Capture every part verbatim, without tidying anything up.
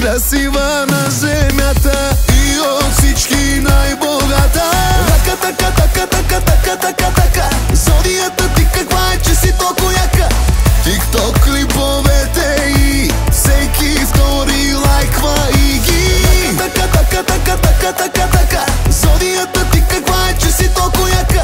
най-красива на земята и от всички най-богата. Така, така, така, така, така, така, така. Зодията ти каква е, че си толкова яка. Тикток клиповете и всеки втори лайква и ги. Така, така, така, така, така, така. Зодията ти каква е, че си толкова яка.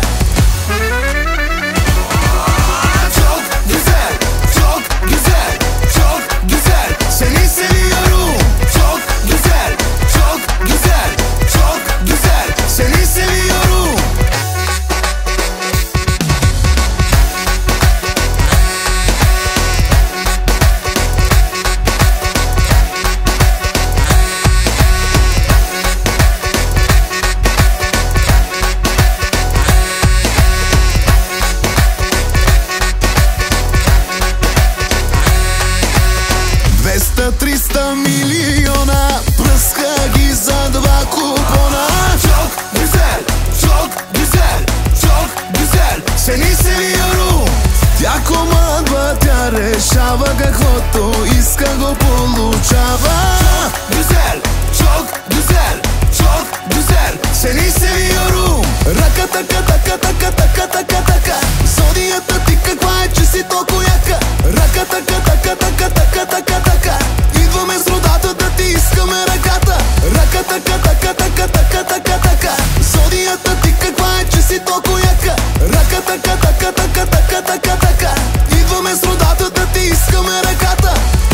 двеста-триста милиона, пръска ги за два купона. Чок, гюзел, чок, гюзел, чок, гюзел, сени се виору. Тя командва, тя решава, каквото иска го получава. Чок, гюзел, чок, гюзел, чок, гюзел, сени се виору. Рака, така, така, така, така, така, така. Зодията ти каква е, че си толкова яка. Рака, така, така, така, така, така, така. Идваме с родата да ти искаме ръката. Рака, така, така, така, така, така, така. Зодията ти каква е, че си толкова яка. Рака, така, така, така, така, така, така. Идваме с родата да ти искаме ръката.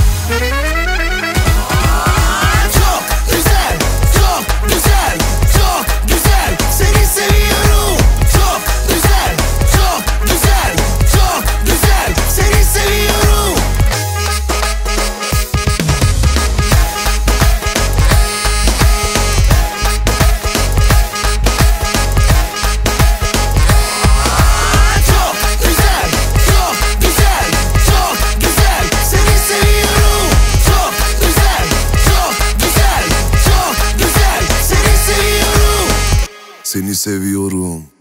Чок, гюзел, чок, гюзел, чок, гюзел, сени се виору. Чок, гюзел, чок, гюзел, чок, гюзел, сени се виору. Seni seviyorum.